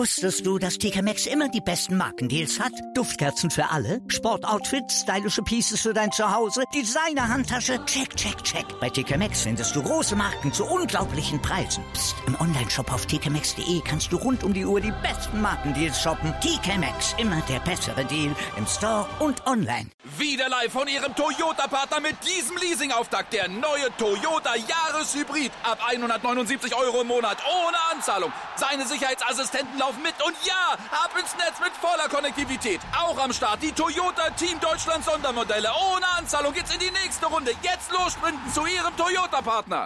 Wusstest du, dass TK Maxx immer die besten Markendeals hat? Duftkerzen für alle, Sportoutfits, stylische Pieces für dein Zuhause, Designer-Handtasche, check, check, check. Bei TK Maxx findest du große Marken zu unglaublichen Preisen. Psst. Im Onlineshop auf tkmaxx.de kannst du rund um die Uhr die besten Markendeals shoppen. TK Maxx, immer der bessere Deal im Store und online. Wieder live von Ihrem Toyota-Partner mit diesem Leasing-Auftakt. Der neue Toyota Jahreshybrid. Ab 179 € im Monat. Ohne Anzahlung. Seine Sicherheitsassistenten laufen mit. Und ja, ab ins Netz mit voller Konnektivität. Auch am Start die Toyota Team Deutschland Sondermodelle. Ohne Anzahlung geht's in die nächste Runde. Jetzt los sprinten zu Ihrem Toyota-Partner.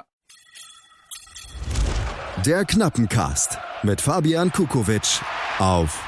Der Knappencast mit Fabian Kukowitsch auf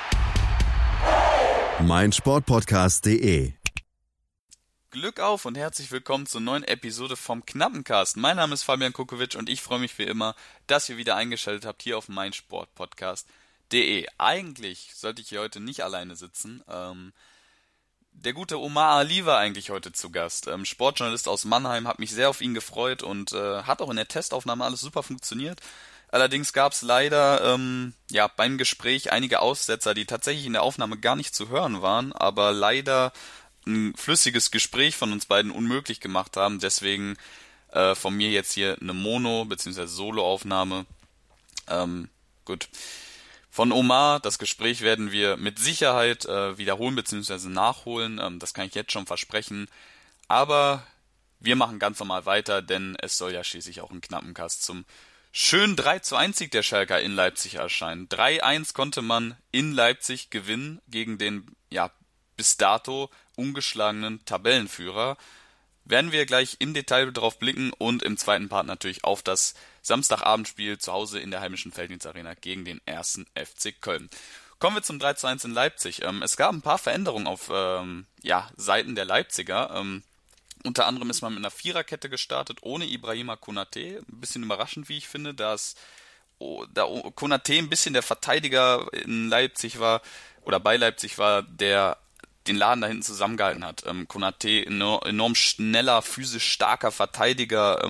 meinsportpodcast.de. Glück auf und herzlich willkommen zur neuen Episode vom Knappencast. Mein Name ist Fabian Kukowitsch und ich freue mich wie immer, dass ihr wieder eingeschaltet habt hier auf meinsportpodcast.de. Eigentlich sollte ich hier heute nicht alleine sitzen. Der gute Omar Ali war eigentlich heute zu Gast. Sportjournalist aus Mannheim, hat mich sehr auf ihn gefreut und hat auch in der Testaufnahme alles super funktioniert. Allerdings gab es leider beim Gespräch einige Aussetzer, die tatsächlich in der Aufnahme gar nicht zu hören waren, aber leider ein flüssiges Gespräch von uns beiden unmöglich gemacht haben. Deswegen von mir jetzt hier eine Mono- bzw. Solo-Aufnahme. Gut. Von Omar, das Gespräch werden wir mit Sicherheit wiederholen bzw. nachholen. Das kann ich jetzt schon versprechen. Aber wir machen ganz normal weiter, denn es soll ja schließlich auch ein Knappencast zum schönen 3:1 der Schalker in Leipzig erscheinen. 3:1 konnte man in Leipzig gewinnen gegen den bis dato ungeschlagenen Tabellenführer. Werden wir gleich im Detail drauf blicken und im zweiten Part natürlich auf das Samstagabendspiel zu Hause in der heimischen Felddienstarena gegen den 1. FC Köln. Kommen wir zum 3:1 in Leipzig. Es gab ein paar Veränderungen auf Seiten der Leipziger. Unter anderem ist man mit einer Viererkette gestartet, ohne Ibrahima Konaté. Ein bisschen überraschend, wie ich finde, da Konaté ein bisschen der Verteidiger in Leipzig war, oder bei Leipzig war, der den Laden da hinten zusammengehalten hat. Konaté, enorm schneller, physisch starker Verteidiger.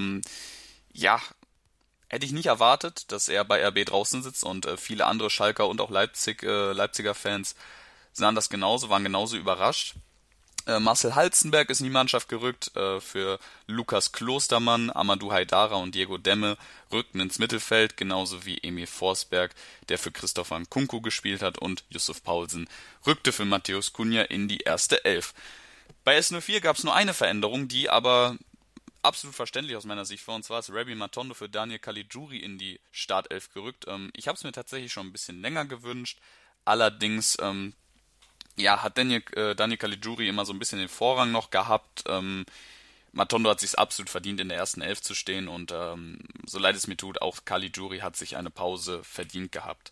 Hätte ich nicht erwartet, dass er bei RB draußen sitzt, und viele andere Schalker und auch Leipziger Fans sahen das genauso, waren genauso überrascht. Marcel Halstenberg ist in die Mannschaft gerückt, für Lukas Klostermann, Amadou Haidara und Diego Demme rückten ins Mittelfeld, genauso wie Emil Forsberg, der für Christopher Nkunku gespielt hat, und Yusuf Paulsen rückte für Matthäus Cunha in die erste Elf. Bei S04 gab es nur eine Veränderung, die aber absolut verständlich aus meiner Sicht war, und zwar ist Rabbi Matondo für Daniel Caligiuri in die Startelf gerückt. Ich habe es mir tatsächlich schon ein bisschen länger gewünscht, allerdings hat Daniel Caligiuri immer so ein bisschen den Vorrang noch gehabt. Matondo hat sich absolut verdient, in der ersten Elf zu stehen, und so leid es mir tut, auch Caligiuri hat sich eine Pause verdient gehabt.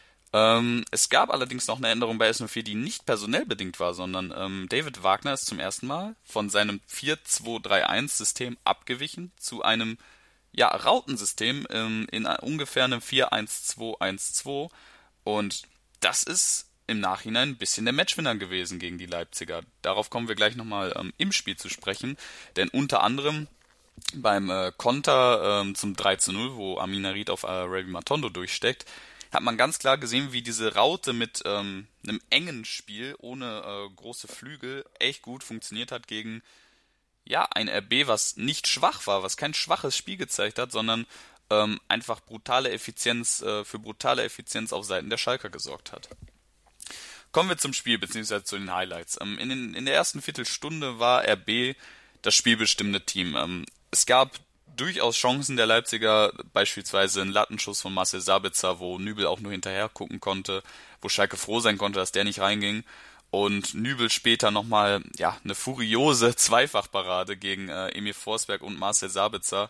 Es gab allerdings noch eine Änderung bei S04, die nicht personell bedingt war, sondern David Wagner ist zum ersten Mal von seinem 4-2-3-1-System abgewichen zu einem Rautensystem in ungefähr einem 4-1-2-1-2, und das ist im Nachhinein ein bisschen der Matchwinner gewesen gegen die Leipziger. Darauf kommen wir gleich nochmal im Spiel zu sprechen, denn unter anderem beim Konter zum 3:0, wo Amin Harit auf Rabbi Matondo durchsteckt, hat man ganz klar gesehen, wie diese Raute mit einem engen Spiel ohne große Flügel echt gut funktioniert hat gegen ein RB, was nicht schwach war, was kein schwaches Spiel gezeigt hat, sondern einfach für brutale Effizienz auf Seiten der Schalker gesorgt hat. Kommen wir zum Spiel bzw. zu den Highlights. In der ersten Viertelstunde war RB das spielbestimmende Team. Es gab durchaus Chancen der Leipziger, beispielsweise einen Lattenschuss von Marcel Sabitzer, wo Nübel auch nur hinterher gucken konnte, wo Schalke froh sein konnte, dass der nicht reinging. Und Nübel später nochmal eine furiose Zweifachparade gegen Emil Forsberg und Marcel Sabitzer,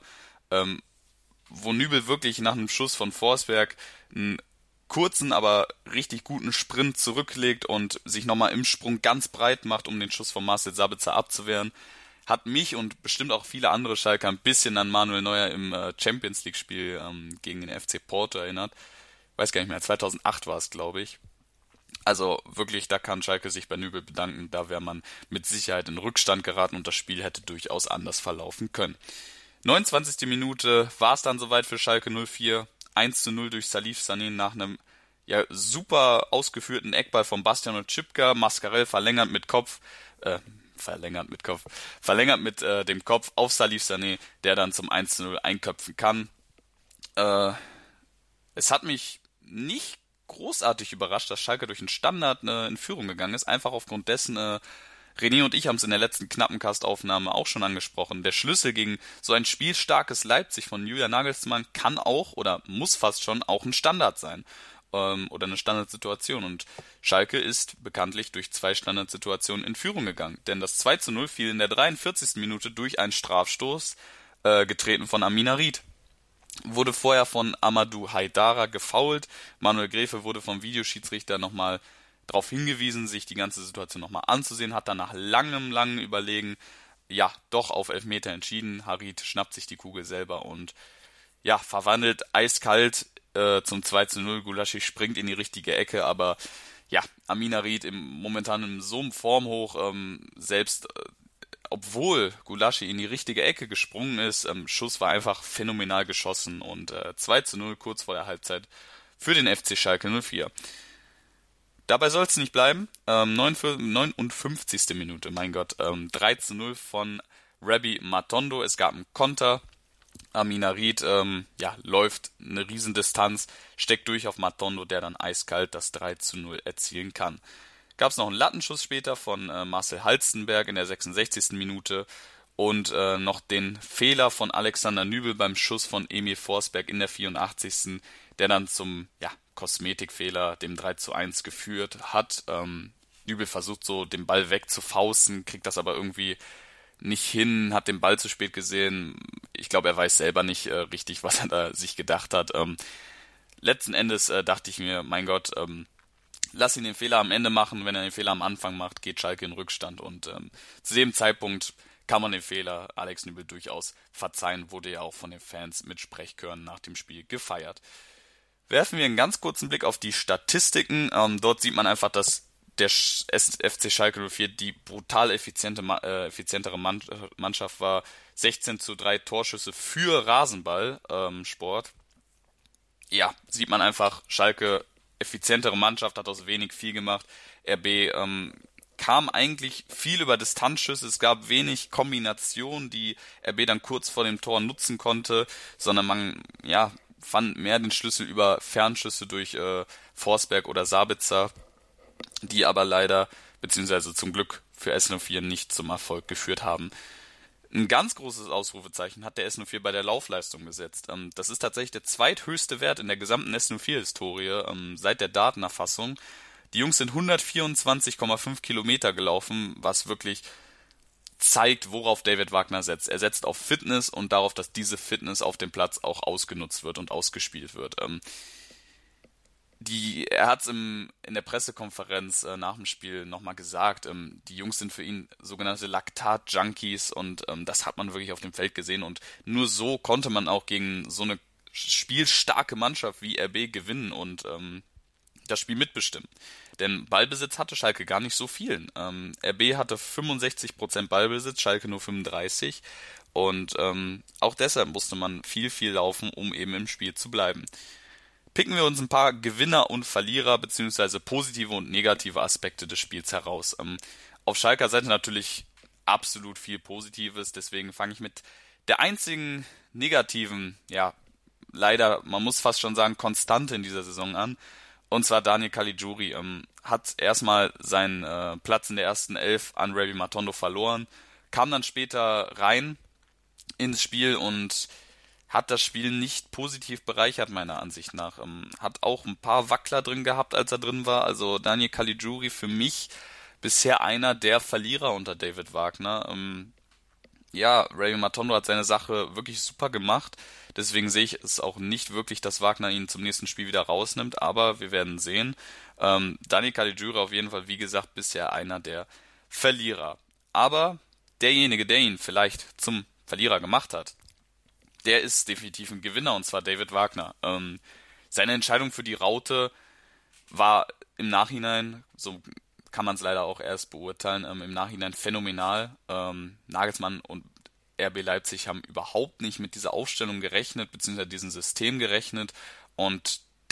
wo Nübel wirklich nach einem Schuss von Forsberg einen kurzen, aber richtig guten Sprint zurücklegt und sich nochmal im Sprung ganz breit macht, um den Schuss von Marcel Sabitzer abzuwehren. Hat mich und bestimmt auch viele andere Schalker ein bisschen an Manuel Neuer im Champions League Spiel gegen den FC Porto erinnert. Weiß gar nicht mehr, 2008 war es, glaube ich. Also wirklich, da kann Schalke sich bei Nübel bedanken. Da wäre man mit Sicherheit in Rückstand geraten und das Spiel hätte durchaus anders verlaufen können. 29. Minute war es dann soweit für Schalke 04. 1:0 durch Salif Sané nach einem ja super ausgeführten Eckball von Bastian Oczipka, Mascarell verlängert mit dem Kopf auf Salif Sané, der dann zum 1:0 einköpfen kann. Es hat mich nicht großartig überrascht, dass Schalke durch einen Standard in Führung gegangen ist, einfach aufgrund dessen, René und ich haben es in der letzten Knappencast-Aufnahme auch schon angesprochen, der Schlüssel gegen so ein spielstarkes Leipzig von Julian Nagelsmann kann auch oder muss fast schon auch ein Standard sein oder eine Standardsituation, und Schalke ist bekanntlich durch 2 Standardsituationen in Führung gegangen, denn das 2:0 fiel in der 43. Minute durch einen Strafstoß, getreten von Amina Ried. Wurde vorher von Amadou Haidara gefoult. Manuel Gräfe wurde vom Videoschiedsrichter nochmal darauf hingewiesen, sich die ganze Situation nochmal anzusehen, hat dann nach langem Überlegen ja doch auf Elfmeter entschieden. Harit schnappt sich die Kugel selber und ja, verwandelt eiskalt zum 2:0. Gulaschi springt in die richtige Ecke, aber ja, Amina Ried momentan in so einem Formhoch, selbst obwohl Gulaschi in die richtige Ecke gesprungen ist, Schuss war einfach phänomenal geschossen und 2:0 kurz vor der Halbzeit für den FC Schalke 04. Dabei soll es nicht bleiben. 59. Minute, mein Gott, 3:0 von Rabbi Matondo. Es gab einen Konter. Amina Ried läuft eine Riesendistanz, steckt durch auf Matondo, der dann eiskalt das 3:0 erzielen kann. Gab es noch einen Lattenschuss später von Marcel Halstenberg in der 66. Minute und noch den Fehler von Alexander Nübel beim Schuss von Emil Forsberg in der 84. der dann zum Kosmetikfehler, dem 3:1 geführt hat. Nübel versucht so den Ball wegzufausten, kriegt das aber irgendwie nicht hin, hat den Ball zu spät gesehen. Ich glaube, er weiß selber nicht richtig, was er da sich gedacht hat. Letzten Endes dachte ich mir, mein Gott, lass ihn den Fehler am Ende machen. Wenn er den Fehler am Anfang macht, geht Schalke in Rückstand. Und zu dem Zeitpunkt kann man den Fehler Alex Nübel durchaus verzeihen. Wurde ja auch von den Fans mit Sprechchören nach dem Spiel gefeiert. Werfen wir einen ganz kurzen Blick auf die Statistiken. Dort sieht man einfach, dass der FC Schalke 04 die brutal effizientere Mannschaft war. 16:3 Torschüsse für Rasenballsport. Ja, sieht man einfach, Schalke effizientere Mannschaft, hat aus wenig viel gemacht. RB kam eigentlich viel über Distanzschüsse, es gab wenig Kombinationen, die RB dann kurz vor dem Tor nutzen konnte, sondern man fand mehr den Schlüssel über Fernschüsse durch Forsberg oder Sabitzer, die aber leider, beziehungsweise zum Glück für S04 nicht zum Erfolg geführt haben. Ein ganz großes Ausrufezeichen hat der S04 bei der Laufleistung gesetzt. Das ist tatsächlich der zweithöchste Wert in der gesamten S04-Historie seit der Datenerfassung. Die Jungs sind 124,5 Kilometer gelaufen, was wirklich zeigt, worauf David Wagner setzt. Er setzt auf Fitness und darauf, dass diese Fitness auf dem Platz auch ausgenutzt wird und ausgespielt wird. Er hat es in der Pressekonferenz nach dem Spiel nochmal gesagt, die Jungs sind für ihn sogenannte Laktat-Junkies und das hat man wirklich auf dem Feld gesehen und nur so konnte man auch gegen so eine spielstarke Mannschaft wie RB gewinnen und das Spiel mitbestimmen. Denn Ballbesitz hatte Schalke gar nicht so viel. RB hatte 65% Ballbesitz, Schalke nur 35% und auch deshalb musste man viel laufen, um eben im Spiel zu bleiben. Picken wir uns ein paar Gewinner und Verlierer beziehungsweise positive und negative Aspekte des Spiels heraus. Auf Schalker Seite natürlich absolut viel Positives, deswegen fange ich mit der einzigen negativen, leider, man muss fast schon sagen, Konstante in dieser Saison an, und zwar Daniel Caligiuri. Hat erstmal seinen Platz in der ersten 11 an Rabbi Matondo verloren, kam dann später rein ins Spiel und hat das Spiel nicht positiv bereichert, meiner Ansicht nach. Hat auch ein paar Wackler drin gehabt, als er drin war. Also Daniel Caligiuri für mich bisher einer der Verlierer unter David Wagner. Rabbi Matondo hat seine Sache wirklich super gemacht. Deswegen sehe ich es auch nicht wirklich, dass Wagner ihn zum nächsten Spiel wieder rausnimmt. Aber wir werden sehen. Daniel Caligiuri auf jeden Fall, wie gesagt, bisher einer der Verlierer. Aber derjenige, der ihn vielleicht zum Verlierer gemacht hat, der ist definitiv ein Gewinner, und zwar David Wagner. Seine Entscheidung für die Raute war im Nachhinein, so kann man es leider auch erst beurteilen, im Nachhinein phänomenal. Nagelsmann und RB Leipzig haben überhaupt nicht mit dieser Aufstellung gerechnet, beziehungsweise diesem System gerechnet, und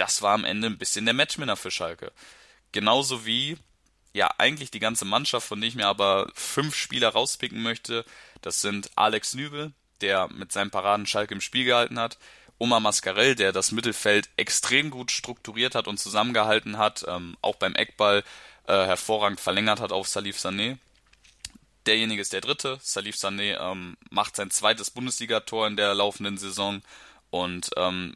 das war am Ende ein bisschen der Matchwinner für Schalke. Genauso wie, ja, eigentlich die ganze Mannschaft, von der ich mir aber 5 Spieler rauspicken möchte. Das sind Alex Nübel, der mit seinen Paraden Schalke im Spiel gehalten hat, Omar Mascarell, der das Mittelfeld extrem gut strukturiert hat und zusammengehalten hat, auch beim Eckball hervorragend verlängert hat auf Salif Sané. Derjenige ist der dritte. Salif Sané macht sein zweites Bundesligator in der laufenden Saison und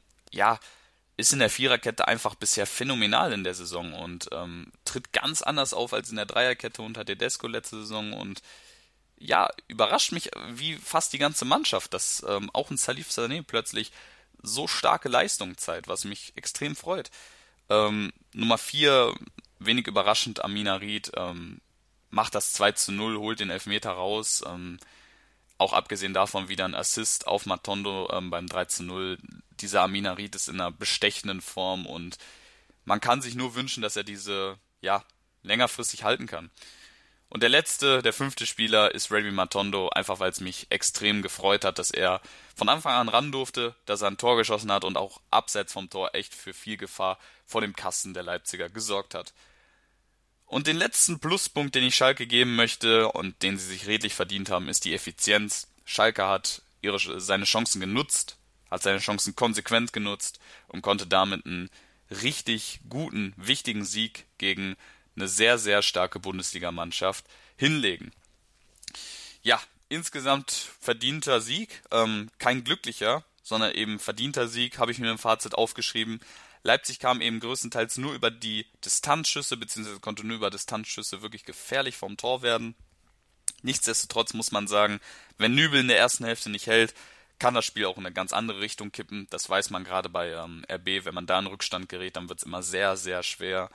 ist in der Viererkette einfach bisher phänomenal in der Saison und tritt ganz anders auf als in der Dreierkette unter Tedesco letzte Saison und ja, überrascht mich wie fast die ganze Mannschaft, dass auch ein Salif Sané plötzlich so starke Leistung zeigt, was mich extrem freut. Nummer 4, wenig überraschend, Amina Ried, macht das 2:0, holt den Elfmeter raus. Auch abgesehen davon wieder ein Assist auf Matondo beim 3:0. Dieser Amina Ried ist in einer bestechenden Form und man kann sich nur wünschen, dass er diese längerfristig halten kann. Und der 5. Spieler ist Remy Matondo, einfach weil es mich extrem gefreut hat, dass er von Anfang an ran durfte, dass er ein Tor geschossen hat und auch abseits vom Tor echt für viel Gefahr vor dem Kasten der Leipziger gesorgt hat. Und den letzten Pluspunkt, den ich Schalke geben möchte und den sie sich redlich verdient haben, ist die Effizienz. Schalke hat seine Chancen genutzt, hat seine Chancen konsequent genutzt und konnte damit einen richtig guten, wichtigen Sieg gegen eine sehr, sehr starke Bundesligamannschaft hinlegen. Ja, insgesamt verdienter Sieg, kein glücklicher, sondern eben verdienter Sieg, habe ich mir im Fazit aufgeschrieben. Leipzig kam eben größtenteils nur über die Distanzschüsse, beziehungsweise konnte nur über Distanzschüsse wirklich gefährlich vom Tor werden. Nichtsdestotrotz muss man sagen, wenn Nübel in der ersten Hälfte nicht hält, kann das Spiel auch in eine ganz andere Richtung kippen. Das weiß man gerade bei RB, wenn man da in Rückstand gerät, dann wird es immer sehr, sehr schwer.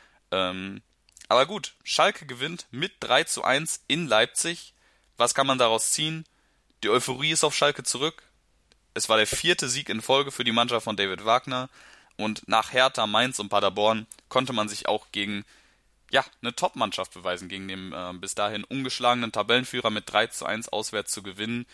Aber gut, Schalke gewinnt mit 3:1 in Leipzig. Was kann man daraus ziehen? Die Euphorie ist auf Schalke zurück. Es war der 4. Sieg in Folge für die Mannschaft von David Wagner. Und nach Hertha, Mainz und Paderborn konnte man sich auch gegen eine Top-Mannschaft beweisen, gegen den bis dahin ungeschlagenen Tabellenführer mit 3:1 auswärts zu gewinnen.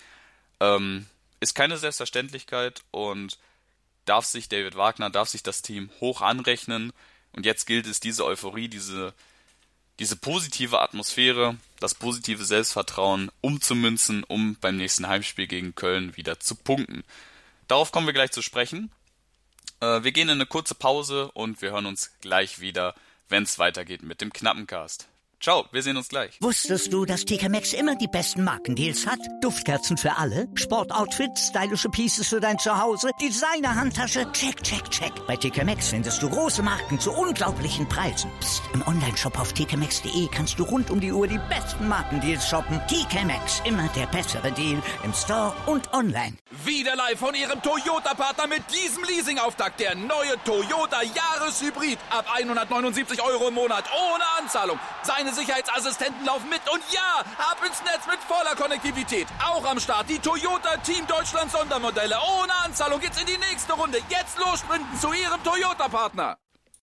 Ist keine Selbstverständlichkeit und darf sich das Team hoch anrechnen. Und jetzt gilt es, diese Euphorie, diese positive Atmosphäre, das positive Selbstvertrauen umzumünzen, um beim nächsten Heimspiel gegen Köln wieder zu punkten. Darauf kommen wir gleich zu sprechen. Wir gehen in eine kurze Pause und wir hören uns gleich wieder, wenn es weitergeht mit dem Knappencast. Ciao, wir sehen uns gleich. Wusstest du, dass TK Maxx immer die besten Markendeals hat? Duftkerzen für alle, Sportoutfits, stylische Pieces für dein Zuhause, Designer-Handtasche, check, check, check. Bei TK Maxx findest du große Marken zu unglaublichen Preisen. Psst. Im Onlineshop auf tkmaxx.de kannst du rund um die Uhr die besten Markendeals shoppen. TK Maxx, immer der bessere Deal im Store und online. Wieder live von Ihrem Toyota-Partner mit diesem Leasing-Auftakt. Der neue Toyota Jahreshybrid. Ab 179 € im Monat. Ohne Anzahlung. Seine Sicherheitsassistenten laufen mit. Und ja, ab ins Netz mit voller Konnektivität. Auch am Start die Toyota Team Deutschland Sondermodelle. Ohne Anzahlung geht's in die nächste Runde. Jetzt los sprinten zu Ihrem Toyota-Partner.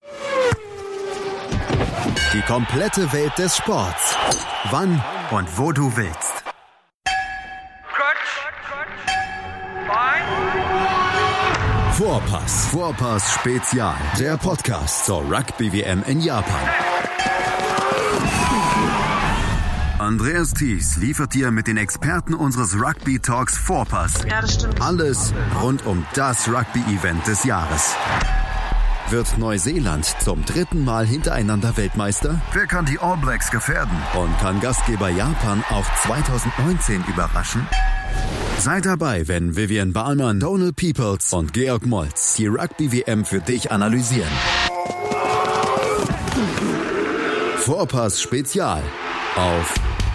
Die komplette Welt des Sports. Wann und wo du willst. Vorpass Spezial. Der Podcast zur Rugby-WM in Japan. Andreas Thies liefert dir mit den Experten unseres Rugby Talks Vorpass alles rund um das Rugby-Event des Jahres. Wird Neuseeland zum 3. Mal hintereinander Weltmeister? Wer kann die All Blacks gefährden? Und kann Gastgeber Japan auch 2019 überraschen? Sei dabei, wenn Vivian Bahlmann, Donald Peoples und Georg Moltz die Rugby-WM für dich analysieren. Vorpass Spezial auf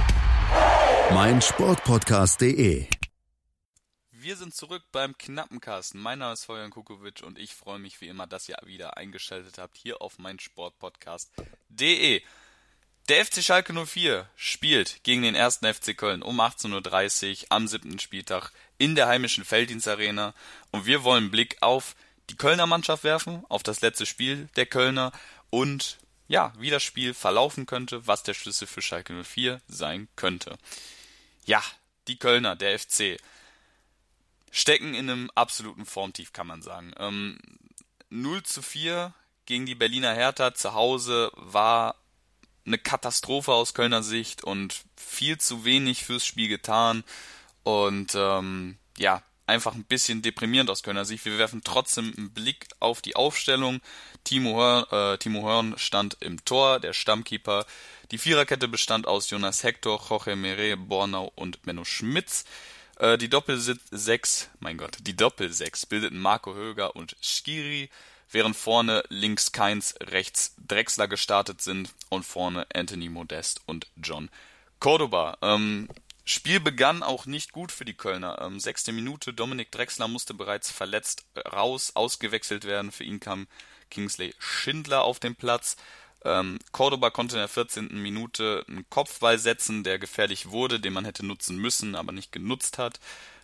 meinsportpodcast.de. Wir sind zurück beim Knappencast. Mein Name ist Fabian Kukovic und ich freue mich wie immer, dass ihr wieder eingeschaltet habt hier auf meinsportpodcast.de. Der FC Schalke 04 spielt gegen den 1. FC Köln um 18:30 Uhr am 7. Spieltag in der heimischen Felddienstarena und wir wollen einen Blick auf die Kölner Mannschaft werfen, auf das letzte Spiel der Kölner und wie das Spiel verlaufen könnte, was der Schlüssel für Schalke 04 sein könnte. Ja, die Kölner, der FC, stecken in einem absoluten Formtief, kann man sagen. 0:4 gegen die Berliner Hertha zu Hause war eine Katastrophe aus Kölner Sicht und viel zu wenig fürs Spiel getan und einfach ein bisschen deprimierend aus Kölner Sicht. Wir werfen trotzdem einen Blick auf die Aufstellung. Timo Horn stand im Tor, der Stammkeeper. Die Viererkette bestand aus Jonas Hector, Jorge Meret, Bornau und Menno Schmitz. Die Doppelsechs bildeten Marco Höger und Schiri, während vorne links Kainz, rechts Drexler gestartet sind und vorne Anthony Modest und John Cordoba. Spiel begann auch nicht gut für die Kölner. 6. Minute, Dominik Drexler musste bereits verletzt ausgewechselt werden. Für ihn kam Kingsley Schindler auf den Platz. Cordoba konnte in der 14. Minute einen Kopfball setzen, der gefährlich wurde, den man hätte nutzen müssen, aber nicht genutzt hat.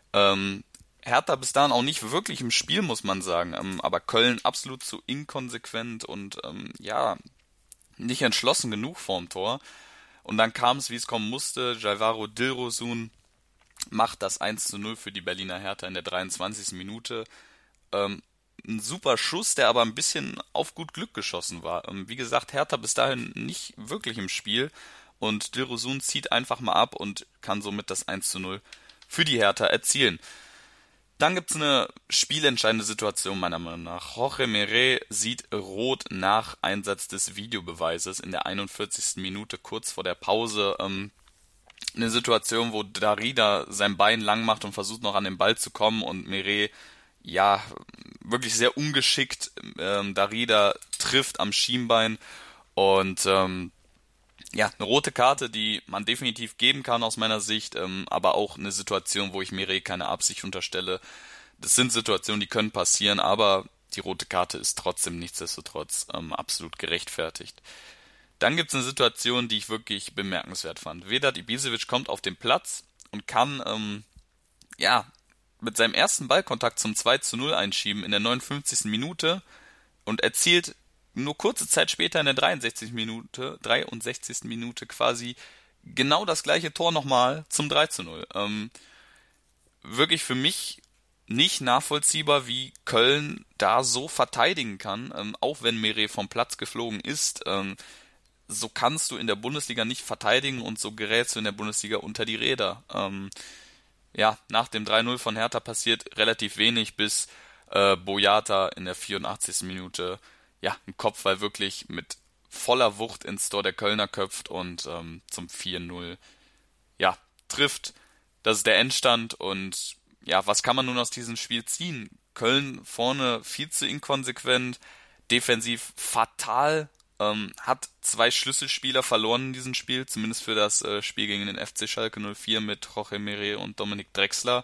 Hertha bis dahin auch nicht wirklich im Spiel, muss man sagen. Aber Köln absolut zu inkonsequent und nicht entschlossen genug vorm Tor. Und dann kam es, wie es kommen musste. Jalvaro Dilrosun macht das 1:0 für die Berliner Hertha in der 23. Minute. Ein super Schuss, der aber ein bisschen auf gut Glück geschossen war. Wie gesagt, Hertha bis dahin nicht wirklich im Spiel. Und Dilrosun zieht einfach mal ab und kann somit das 1:0 für die Hertha erzielen. Dann gibt es eine spielentscheidende Situation meiner Meinung nach. Jorge Meret sieht rot nach Einsatz des Videobeweises in der 41. Minute, kurz vor der Pause. Eine Situation, wo Darida sein Bein lang macht und versucht noch an den Ball zu kommen und Meret, wirklich sehr ungeschickt, Darida trifft am Schienbein und eine rote Karte, die man definitiv geben kann aus meiner Sicht, aber auch eine Situation, wo ich Meret keine Absicht unterstelle. Das sind Situationen, die können passieren, aber die rote Karte ist trotzdem nichtsdestotrotz absolut gerechtfertigt. Dann gibt es eine Situation, die ich wirklich bemerkenswert fand. Vedat Ibisevic kommt auf den Platz und kann mit seinem ersten Ballkontakt zum 2:0 einschieben in der 59. Minute und erzielt nur kurze Zeit später in der 63. Minute quasi genau das gleiche Tor nochmal zum 3:0. Wirklich für mich nicht nachvollziehbar, wie Köln da so verteidigen kann, auch wenn Meret vom Platz geflogen ist. So kannst du in der Bundesliga nicht verteidigen und so gerätst du in der Bundesliga unter die Räder. Nach dem 3:0 von Hertha passiert relativ wenig, bis Boyata in der 84. Minute ein Kopfball wirklich mit voller Wucht ins Tor der Kölner köpft und zum 4:0 trifft. Das ist der Endstand und was kann man nun aus diesem Spiel ziehen? Köln vorne viel zu inkonsequent, defensiv fatal, hat 2 Schlüsselspieler verloren in diesem Spiel, zumindest für das Spiel gegen den FC Schalke 04 mit Jorge Meret und Dominik Drexler.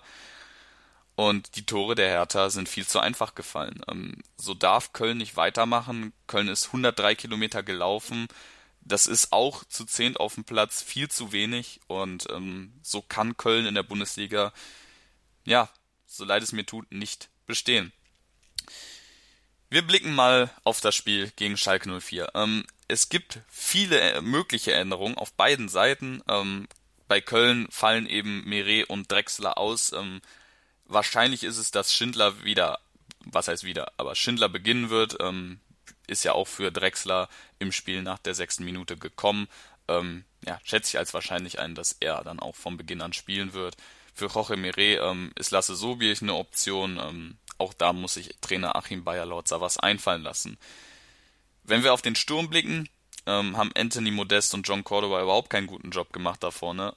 Und die Tore der Hertha sind viel zu einfach gefallen. So darf Köln nicht weitermachen. Köln ist 103 Kilometer gelaufen. Das ist auch zu 10 auf dem Platz viel zu wenig. Und so kann Köln in der Bundesliga, so leid es mir tut, nicht bestehen. Wir blicken mal auf das Spiel gegen Schalke 04. Es gibt viele mögliche Änderungen auf beiden Seiten. Bei Köln fallen eben Meret und Drexler aus. Wahrscheinlich ist es, dass Schindler Schindler beginnen wird, ist ja auch für Drexler im Spiel nach der 6. Minute gekommen. Schätze ich als wahrscheinlich ein, dass er dann auch von Beginn an spielen wird. Für Jorge Meret ist Lasse Sobiech eine Option. Auch da muss sich Trainer Achim Beyer-Lorzer was einfallen lassen. Wenn wir auf den Sturm blicken, haben Anthony Modest und John Cordoba überhaupt keinen guten Job gemacht da vorne.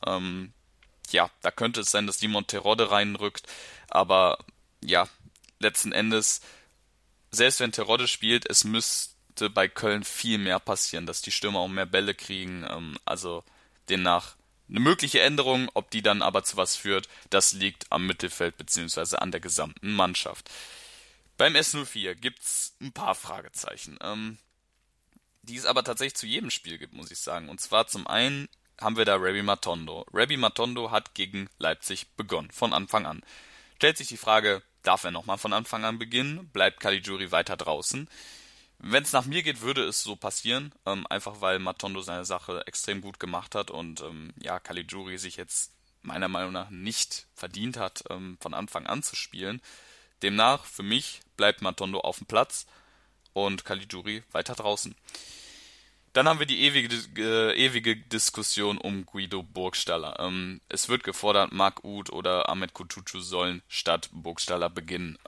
Da könnte es sein, dass Simon Terodde reinrückt, aber letzten Endes, selbst wenn Terodde spielt, es müsste bei Köln viel mehr passieren, dass die Stürmer auch mehr Bälle kriegen, also demnach eine mögliche Änderung, ob die dann aber zu was führt, das liegt am Mittelfeld bzw. an der gesamten Mannschaft. Beim S04 gibt's ein paar Fragezeichen, die es aber tatsächlich zu jedem Spiel gibt, muss ich sagen, und zwar zum einen haben wir da Rabbi Matondo. Rabbi Matondo hat gegen Leipzig begonnen, von Anfang an. Stellt sich die Frage, darf er nochmal von Anfang an beginnen? Bleibt Caligiuri weiter draußen? Wenn es nach mir geht, würde es so passieren, einfach weil Matondo seine Sache extrem gut gemacht hat und Caligiuri sich jetzt meiner Meinung nach nicht verdient hat, von Anfang an zu spielen. Demnach, für mich, bleibt Matondo auf dem Platz. und Caligiuri weiter draußen. Dann haben wir die ewige Diskussion um Guido Burgstaller. Es wird gefordert, Marc Uth oder Ahmed Kutucu sollen statt Burgstaller beginnen.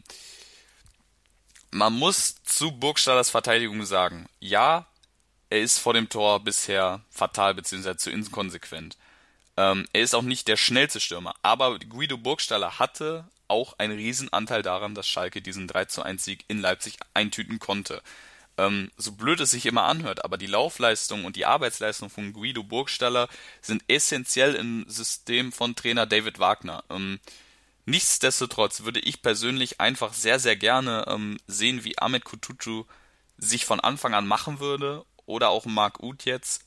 Man muss zu Burgstallers Verteidigung sagen, ja, er ist vor dem Tor bisher fatal bzw. zu inkonsequent. Er ist auch nicht der schnellste Stürmer, aber Guido Burgstaller hatte auch einen Riesenanteil daran, dass Schalke diesen 3:1 in Leipzig eintüten konnte. So blöd es sich immer anhört, aber die Laufleistung und die Arbeitsleistung von Guido Burgstaller sind essentiell im System von Trainer David Wagner. Nichtsdestotrotz würde ich persönlich einfach sehr, sehr gerne sehen, wie Ahmed Kutucu sich von Anfang an machen würde oder auch Marc Uth jetzt.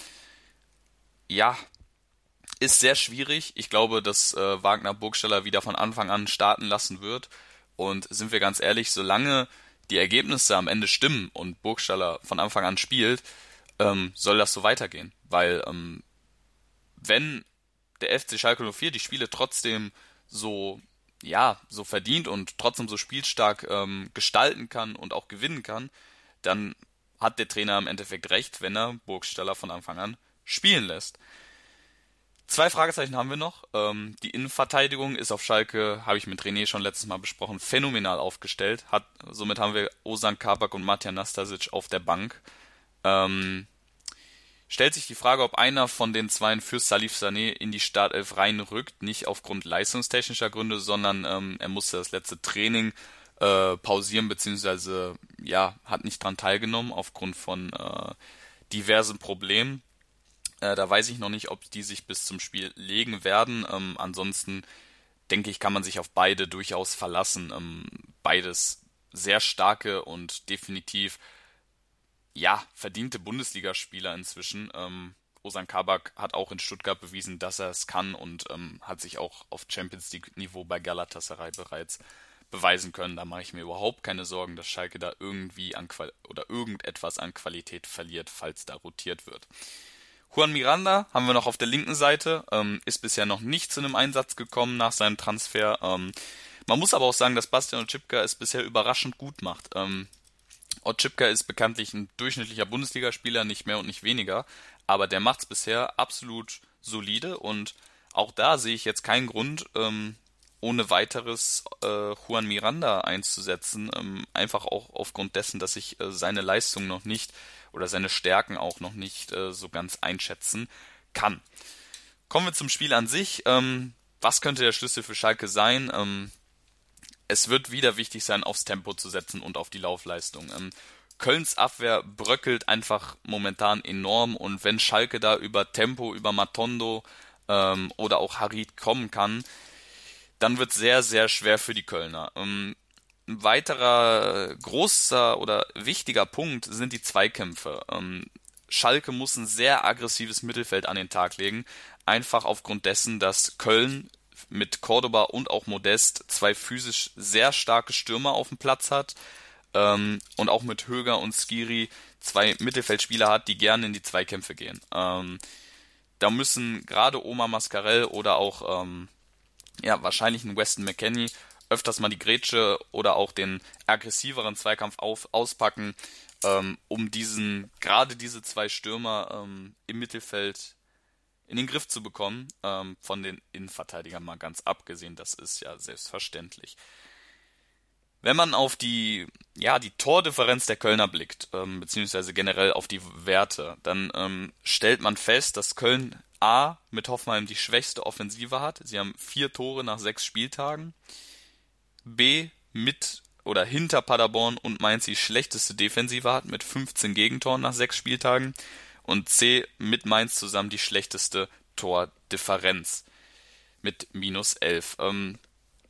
Ist sehr schwierig. Ich glaube, dass Wagner Burgstaller wieder von Anfang an starten lassen wird. Und sind wir ganz ehrlich, solange die Ergebnisse am Ende stimmen und Burgstaller von Anfang an spielt, soll das so weitergehen. Weil wenn der FC Schalke 04 die Spiele trotzdem so verdient und trotzdem so spielstark gestalten kann und auch gewinnen kann, dann hat der Trainer im Endeffekt recht, wenn er Burgstaller von Anfang an spielen lässt. 2 Fragezeichen haben wir noch. Die Innenverteidigung ist auf Schalke, habe ich mit René schon letztes Mal besprochen, phänomenal aufgestellt. Somit haben wir Ozan Kabak und Matija Nastasic auf der Bank. Stellt sich die Frage, ob einer von den Zweien für Salif Sané in die Startelf reinrückt, nicht aufgrund leistungstechnischer Gründe, sondern er musste das letzte Training pausieren, beziehungsweise hat nicht dran teilgenommen aufgrund von diversen Problemen. Da weiß ich noch nicht, ob die sich bis zum Spiel legen werden. Ansonsten denke ich, kann man sich auf beide durchaus verlassen. Beides sehr starke und definitiv verdiente Bundesligaspieler inzwischen. Ozan Kabak hat auch in Stuttgart bewiesen, dass er es kann und hat sich auch auf Champions League Niveau bei Galatasaray bereits beweisen können. Da mache ich mir überhaupt keine Sorgen, dass Schalke da irgendwie irgendetwas an Qualität verliert, falls da rotiert wird. Juan Miranda haben wir noch auf der linken Seite, ist bisher noch nicht zu einem Einsatz gekommen nach seinem Transfer. Man muss aber auch sagen, dass Bastian Oczipka es bisher überraschend gut macht. Oczipka ist bekanntlich ein durchschnittlicher Bundesligaspieler, nicht mehr und nicht weniger, aber der macht es bisher absolut solide und auch da sehe ich jetzt keinen Grund, ohne weiteres Juan Miranda einzusetzen, einfach auch aufgrund dessen, dass ich seine Leistung noch nicht oder seine Stärken auch noch nicht so ganz einschätzen kann. Kommen wir zum Spiel an sich. Was könnte der Schlüssel für Schalke sein? Es wird wieder wichtig sein, aufs Tempo zu setzen und auf die Laufleistung. Kölns Abwehr bröckelt einfach momentan enorm und wenn Schalke da über Tempo, über Matondo oder auch Harit kommen kann, dann wird es sehr, sehr schwer für die Kölner. Ein weiterer großer oder wichtiger Punkt sind die Zweikämpfe. Schalke muss ein sehr aggressives Mittelfeld an den Tag legen, einfach aufgrund dessen, dass Köln mit Cordoba und auch Modest 2 physisch sehr starke Stürmer auf dem Platz hat und auch mit Höger und Skiri 2 Mittelfeldspieler hat, die gerne in die Zweikämpfe gehen. Da müssen gerade Omar Mascarell oder auch wahrscheinlich ein Weston McKennie öfters mal die Grätsche oder auch den aggressiveren Zweikampf auspacken, um gerade diese 2 Stürmer im Mittelfeld in den Griff zu bekommen, von den Innenverteidigern mal ganz abgesehen, das ist ja selbstverständlich. Wenn man auf die Tordifferenz der Kölner blickt, beziehungsweise generell auf die Werte, dann stellt man fest, dass Köln mit Hoffenheim die schwächste Offensive hat. Sie haben 4 Tore nach 6 Spieltagen. B, mit oder hinter Paderborn und Mainz die schlechteste Defensive hat mit 15 Gegentoren nach 6 Spieltagen. Und C, mit Mainz zusammen die schlechteste Tordifferenz mit -11.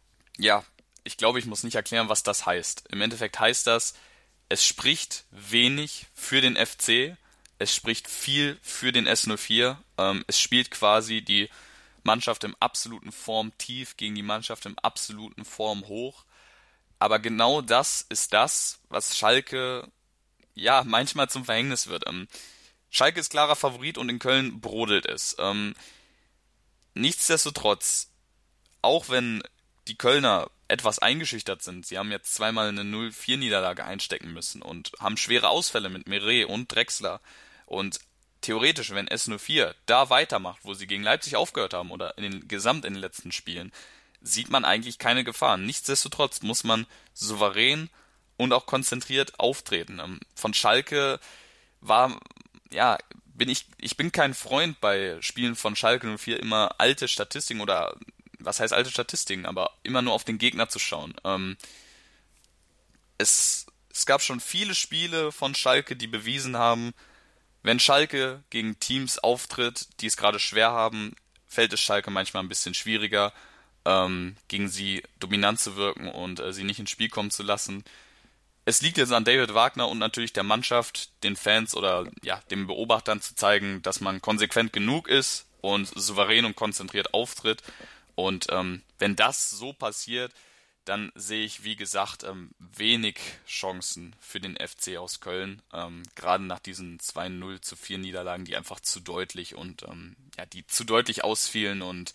Ich glaube, ich muss nicht erklären, was das heißt. Im Endeffekt heißt das, es spricht wenig für den FC, es spricht viel für den S04. Es spielt quasi die Mannschaft im absoluten Formtief gegen die Mannschaft im absoluten Formhoch. Aber genau das ist das, was Schalke manchmal zum Verhängnis wird. Schalke ist klarer Favorit und in Köln brodelt es. Nichtsdestotrotz, auch wenn die Kölner etwas eingeschüchtert sind. Sie haben jetzt zweimal eine 0-4-Niederlage einstecken müssen und haben schwere Ausfälle mit Meret und Drexler. Und theoretisch, wenn S04 da weitermacht, wo sie gegen Leipzig aufgehört haben oder in den letzten Spielen, sieht man eigentlich keine Gefahren. Nichtsdestotrotz muss man souverän und auch konzentriert auftreten. Von Schalke ich bin kein Freund bei Spielen von Schalke 04 immer alte Statistiken oder, was heißt alte Statistiken, aber immer nur auf den Gegner zu schauen. Es gab schon viele Spiele von Schalke, die bewiesen haben, wenn Schalke gegen Teams auftritt, die es gerade schwer haben, fällt es Schalke manchmal ein bisschen schwieriger, gegen sie dominant zu wirken und sie nicht ins Spiel kommen zu lassen. Es liegt jetzt an David Wagner und natürlich der Mannschaft, den Fans oder den Beobachtern zu zeigen, dass man konsequent genug ist und souverän und konzentriert auftritt. Und wenn das so passiert, dann sehe ich, wie gesagt, wenig Chancen für den FC aus Köln. Gerade nach diesen 2-0-4 Niederlagen, die einfach zu deutlich und die zu deutlich ausfielen und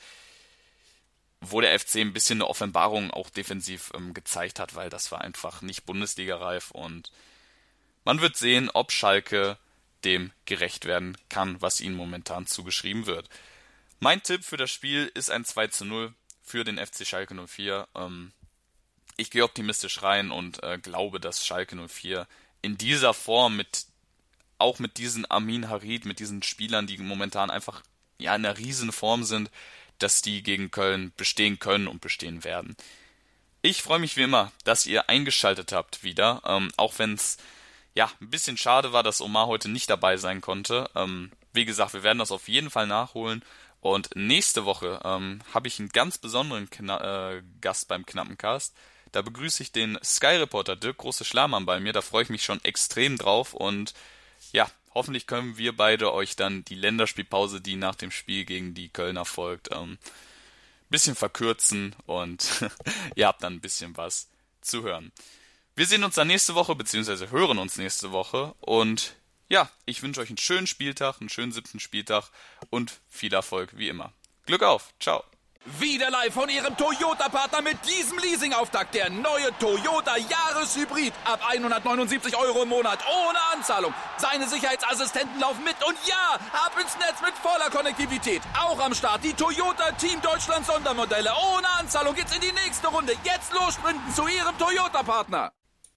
wo der FC ein bisschen eine Offenbarung auch defensiv gezeigt hat, weil das war einfach nicht Bundesliga-reif und man wird sehen, ob Schalke dem gerecht werden kann, was ihnen momentan zugeschrieben wird. Mein Tipp für das Spiel ist ein 2-0 für den FC Schalke 04. Ich gehe optimistisch rein und glaube, dass Schalke 04 in dieser Form mit diesen Amin Harit, mit diesen Spielern, die momentan einfach in einer riesen Form sind, dass die gegen Köln bestehen können und bestehen werden. Ich freue mich wie immer, dass ihr eingeschaltet habt wieder, auch wenn es ein bisschen schade war, dass Omar heute nicht dabei sein konnte. Wie gesagt, wir werden das auf jeden Fall nachholen und nächste Woche habe ich einen ganz besonderen Gast beim Knappencast. Da begrüße ich den Sky-Reporter Dirk Große-Schlamann bei mir, da freue ich mich schon extrem drauf und hoffentlich können wir beide euch dann die Länderspielpause, die nach dem Spiel gegen die Kölner folgt, bisschen verkürzen und ihr habt dann ein bisschen was zu hören. Wir sehen uns dann nächste Woche, beziehungsweise hören uns nächste Woche und ich wünsche euch einen schönen Spieltag, einen schönen 7. Spieltag und viel Erfolg wie immer. Glück auf, ciao! Wieder live von Ihrem Toyota-Partner mit diesem Leasing-Auftakt. Der neue Toyota Jahreshybrid. Ab 179 € im Monat. Ohne Anzahlung. Seine Sicherheitsassistenten laufen mit. Und ab ins Netz mit voller Konnektivität. Auch am Start die Toyota Team Deutschland Sondermodelle. Ohne Anzahlung geht's in die nächste Runde. Jetzt los sprinten zu Ihrem Toyota-Partner.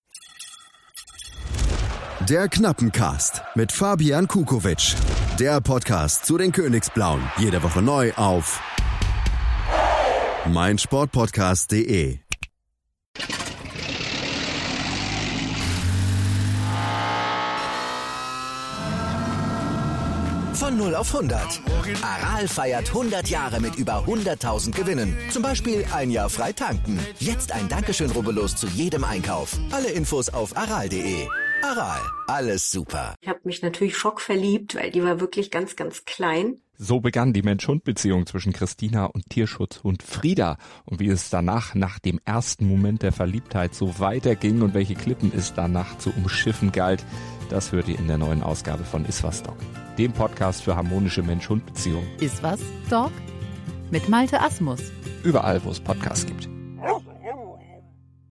Der Knappencast mit Fabian Kukovic. Der Podcast zu den Königsblauen. Jede Woche neu auf meinsportpodcast.de. Von 0 auf 100. Aral feiert 100 Jahre mit über 100.000 Gewinnen. Zum Beispiel ein Jahr frei tanken. Jetzt ein Dankeschön, rubbellos zu jedem Einkauf. Alle Infos auf aral.de. Aral, alles super. Ich habe mich natürlich schockverliebt, weil die war wirklich ganz, ganz klein. So begann die Mensch-Hund-Beziehung zwischen Christina und Tierschutzhund Frieda. Und wie es danach, nach dem ersten Moment der Verliebtheit, so weiterging und welche Klippen es danach zu umschiffen galt, das hört ihr in der neuen Ausgabe von Iswas Dog, dem Podcast für harmonische Mensch-Hund-Beziehungen. Iswas Dog? Mit Malte Asmus. Überall, wo es Podcasts gibt.